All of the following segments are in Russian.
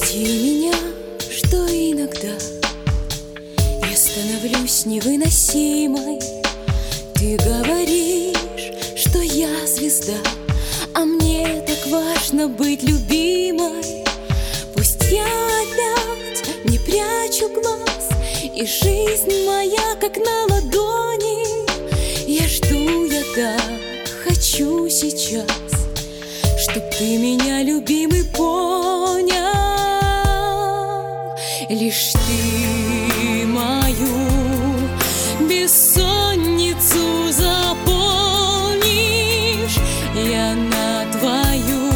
Прости меня, что иногда я становлюсь невыносимой. Ты говоришь, что я звезда, а мне так важно быть любимой. Пусть я опять не прячу глаз, и жизнь моя как на ладони. Я жду, я так хочу сейчас, чтоб ты меня, любимый, понял. Лишь ты мою бессонницу заполнишь, я на твою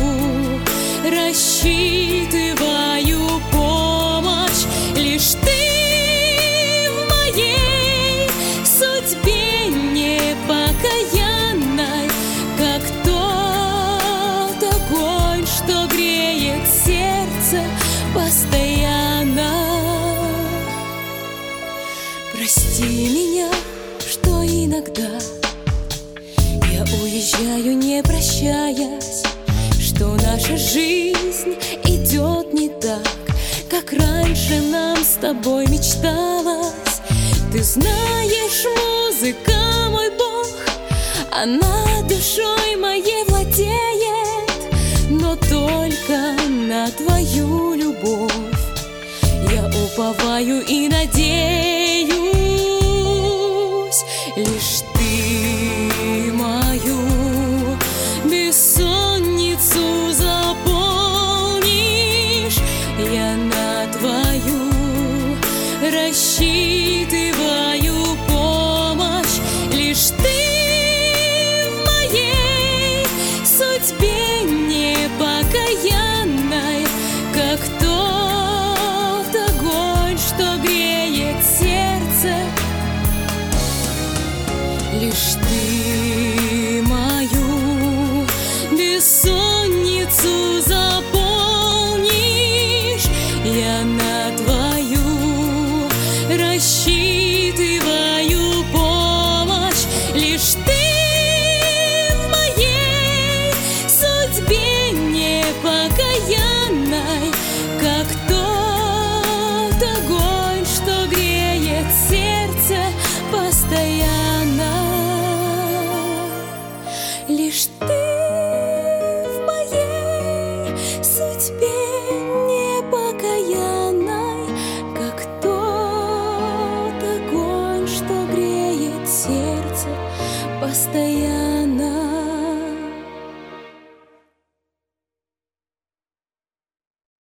рассчитываю помощь. Лишь ты в моей судьбе непокаянной, как тот огонь, что греет сердце постоянно. Прости меня, что иногда я уезжаю, не прощаясь, что наша жизнь идет не так, как раньше нам с тобой мечталось. Ты знаешь, музыка мой Бог, она душой моей владеет, но только на твою любовь я уповаю и надеюсь. Лишь ты мою бессонницу заполнишь, я на твою рассчитываю помощь. Лишь ты в моей судьбе непокаянной, как тот огонь, что греет сердце. Лишь ты мою бессонницу заполнишь, я на твою рассчитываю помощь. Лишь ты в моей судьбе непокаянной, как тот огонь, что греет сердце постоянно. Лишь ты в моей судьбе непокаянной, как тот огонь, что греет сердце постоянно.